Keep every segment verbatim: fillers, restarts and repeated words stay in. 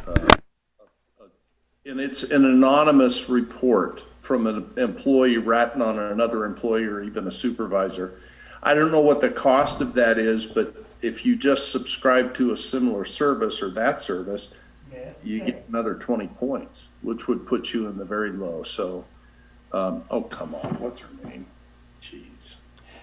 uh, and it's an anonymous report from an employee ratting on another employee or even a supervisor. I don't know what the cost of that is, but if you just subscribe to a similar service or that service, yeah, you okay. get another twenty points, which would put you in the very low. So, um, oh, come on. What's her name? Jeez.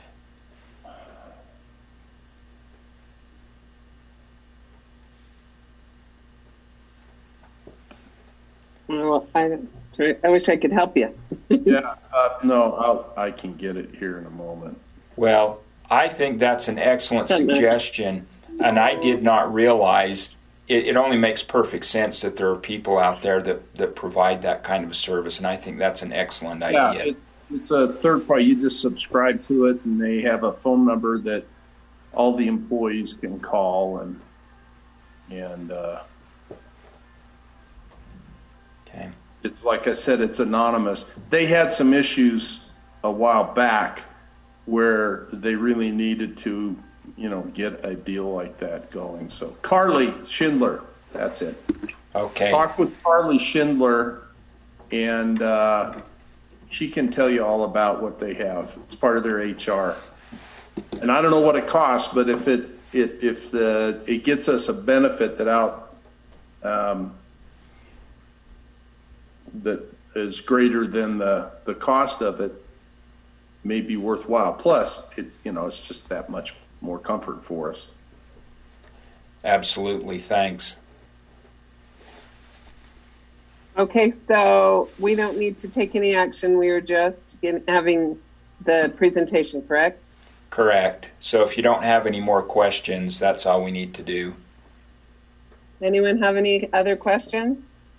Well, I, I wish I could help you. yeah, uh, no, I'll, I can get it here in a moment. Well, I think that's an excellent suggestion, and I did not realize it, it only makes perfect sense that there are people out there that, that provide that kind of a service, and I think that's an excellent yeah, idea. It, it's a third party. You just subscribe to it, and they have a phone number that all the employees can call, and and uh, okay. It's like I said, it's anonymous. They had some issues a while back where they really needed to, you know, get a deal like that going. So Carly Schindler, that's it. Okay. Talk with Carly Schindler, and uh, she can tell you all about what they have. It's part of their H R. And I don't know what it costs, but if it it if the it gets us a benefit that out um, that is greater than the the cost of it, may be worthwhile. Plus, it you know it's just that much more comfort for us. Absolutely, thanks. Okay, so we don't need to take any action. We are just getting, having the presentation, correct? Correct. So if you don't have any more questions, that's all we need to do. Anyone have any other questions?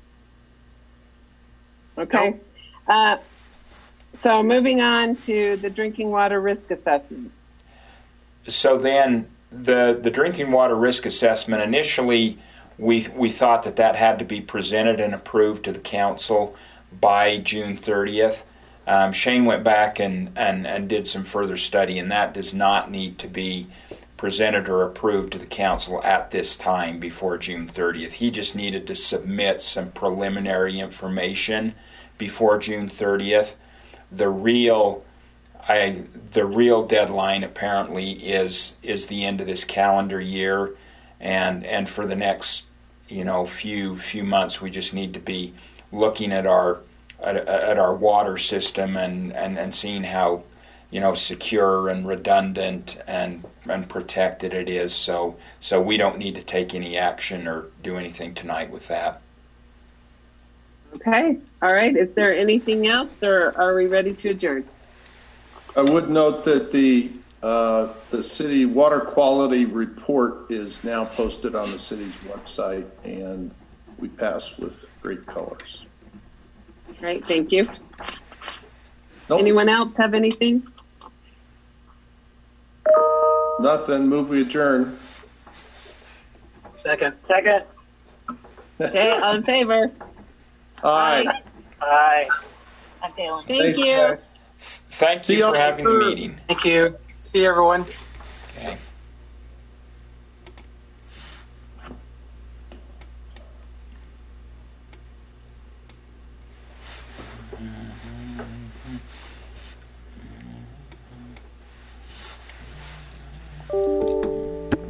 Okay. No. Uh, so moving on to the drinking water risk assessment. So then the the drinking water risk assessment, initially we we thought that that had to be presented and approved to the council by June thirtieth. Um, Shane went back and, and, and did some further study, and that does not need to be presented or approved to the council at this time before June thirtieth. He just needed to submit some preliminary information before June thirtieth. The real I the real deadline apparently is is the end of this calendar year, and and for the next you know few few months we just need to be looking at our at, at our water system and, and, and seeing how you know secure and redundant and and protected it is. So so we don't need to take any action or do anything tonight with that. Okay. All right. Is there anything else, or are we ready to adjourn? I would note that the uh, the city water quality report is now posted on the city's website, and we passed with great colors. Great. Thank you. Nope. Anyone else have anything? Nothing. Move we adjourn. Second. Second. Okay. All in favor? Aye. Aye. I'm failing. Thank Thanks, you. guys. Thank you for having the meeting. Thank you. See you, everyone. Okay.